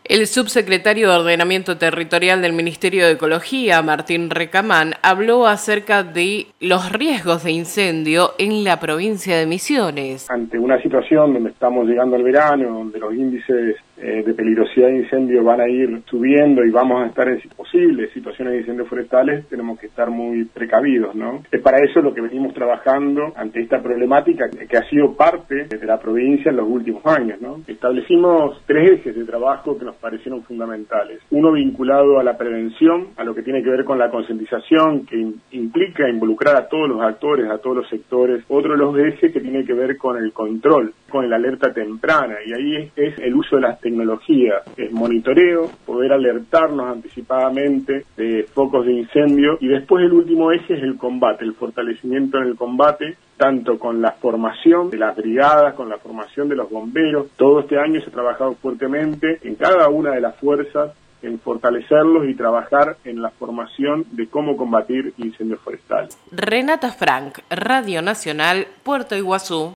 El subsecretario de Ordenamiento Territorial del Ministerio de Ecología, Martín Recamán, habló acerca de los riesgos de incendio en la provincia de Misiones. Ante una situación donde estamos llegando al verano, donde los índices de peligrosidad de incendio van a ir subiendo y vamos a estar en posibles situaciones de incendios forestales, tenemos que estar muy precavidos, ¿no? Es para eso lo que venimos trabajando ante esta problemática que ha sido parte de la provincia en los últimos años, ¿no? Establecimos 3 ejes de trabajo que nos parecieron fundamentales. Uno vinculado a la prevención, a lo que tiene que ver con la concientización, que implica involucrar a todos los actores, a todos los sectores. Otro de los ejes que tiene que ver con el control, con la alerta temprana, y ahí es el uso de las tecnologías, es monitoreo, poder alertarnos anticipadamente de focos de incendio, y después el último eje es el combate, el fortalecimiento en el combate, tanto con la formación de las brigadas, con la formación de los bomberos. Todo este año se ha trabajado fuertemente en cada una de las fuerzas en fortalecerlos y trabajar en la formación de cómo combatir incendios forestales. Renata Frank, Radio Nacional, Puerto Iguazú.